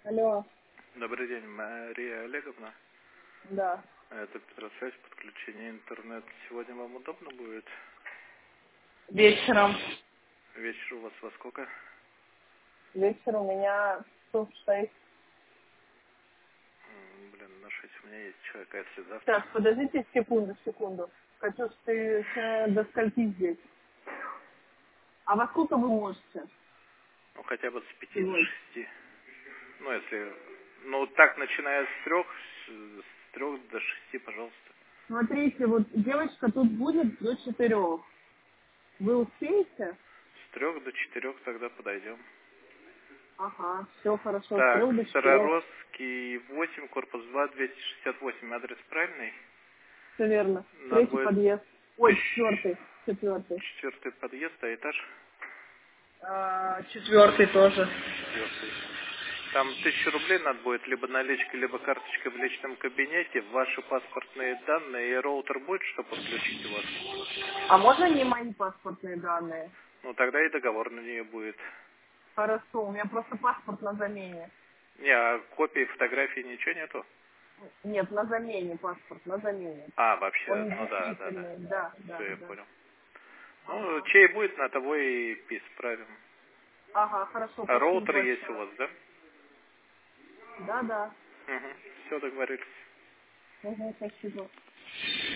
Алло, Добрый день, Мария Олеговна. да. Это Петросвязь, подключение интернет. Сегодня вам удобно будет? Вечером. Вечер у вас во сколько? Вечером у меня часов 6. Блин, на 6 у меня есть человек, а если завтра? Сейчас, подождите секунду. Катюш, ты до скольки здесь? А во сколько вы можете Ну, хотя бы с 5 до сегодня? 6. Ну, если... Ну, так, начиная с 3 до 6, пожалуйста. Смотрите, вот девочка тут будет до 4. Вы успеете? С 3 до 4 тогда подойдем. Ага, все хорошо, с Так, 3 до 4. Староросский 8, корпус 2, 268. Адрес правильный? Все верно. Надо Третий будет подъезд. Ой, четвертый. 4 подъезд, а этаж Четвертый тоже. 4. Там 1000 рублей надо будет либо наличкой, либо карточкой в личном кабинете, ваши паспортные данные и роутер будет, что подключить у вас. А можно не мои паспортные данные? Ну, тогда и договор на нее будет. Хорошо, у меня просто паспорт на замене. Не, а копии фотографий ничего нету? Нет, на замене паспорт, на замене. А, вообще, Он ну да. действительный, да, Все, да, я да. понял. Ну, Ага. чей будет, на того и исправим. Ага, хорошо, А спасибо роутер есть у большое. вас, да? Да, да. Угу. Все, договорились. Угу, спасибо.